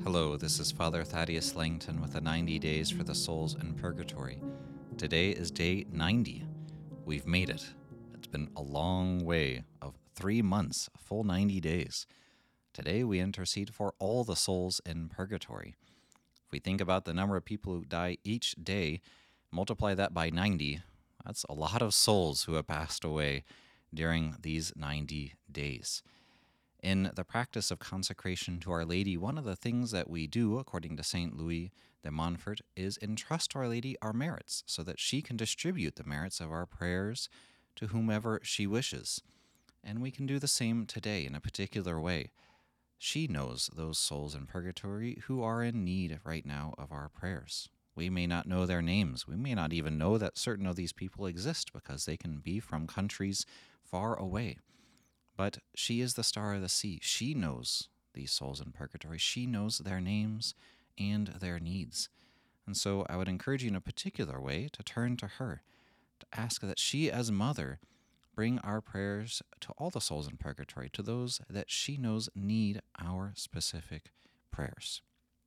Hello, this is Father Thaddeus Langton with the 90 Days for the Souls in Purgatory. Today is day 90. We've made it. It's been a long way of 3 months, a full 90 days. Today we intercede for all the souls in purgatory. If we think about the number of people who die each day, multiply that by 90, that's a lot of souls who have passed away during these 90 days. In the practice of consecration to Our Lady, one of the things that we do, according to St. Louis de Montfort, is entrust to Our Lady our merits so that she can distribute the merits of our prayers to whomever she wishes. And we can do the same today in a particular way. She knows those souls in purgatory who are in need right now of our prayers. We may not know their names. We may not even know that certain of these people exist because they can be from countries far away. But she is the star of the sea. She knows these souls in purgatory. She knows their names and their needs. And so I would encourage you in a particular way to turn to her, to ask that she, as mother, bring our prayers to all the souls in purgatory, to those that she knows need our specific prayers.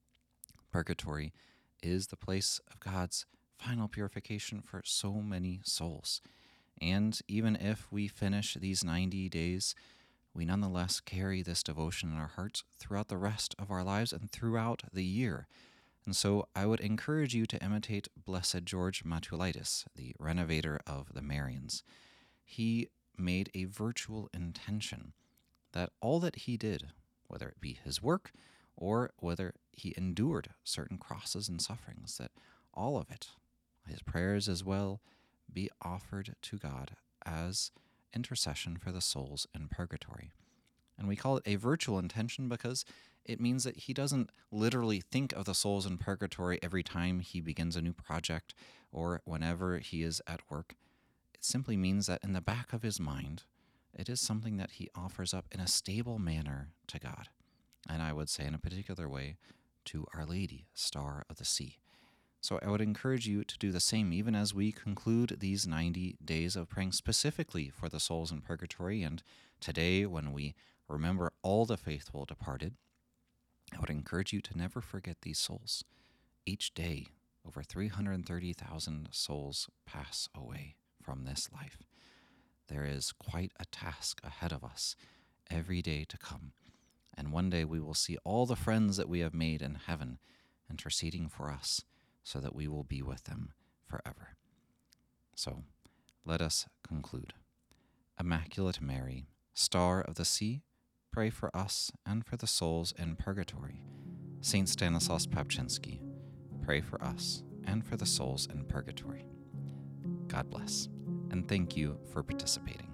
Purgatory is the place of God's final purification for so many souls. And even if we finish these 90 days, we nonetheless carry this devotion in our hearts throughout the rest of our lives and throughout the year. And so I would encourage you to imitate Blessed George Matulaitis, the renovator of the Marians. He made a virtual intention that all that he did, whether it be his work or whether he endured certain crosses and sufferings, that all of it, his prayers as well, be offered to God as intercession for the souls in purgatory. And we call it a virtual intention because it means that he doesn't literally think of the souls in purgatory every time he begins a new project or whenever he is at work. It simply means that in the back of his mind, it is something that he offers up in a stable manner to God. And I would say in a particular way to Our Lady, Star of the Sea. So I would encourage you to do the same even as we conclude these 90 days of praying specifically for the souls in purgatory. And today, when we remember all the faithful departed, I would encourage you to never forget these souls. Each day, over 330,000 souls pass away from this life. There is quite a task ahead of us every day to come. And one day we will see all the friends that we have made in heaven interceding for us, so that we will be with them forever. So, let us conclude. Immaculate Mary, Star of the Sea, pray for us and for the souls in purgatory. Saint Stanislaus Papczynski, pray for us and for the souls in purgatory. God bless, and thank you for participating.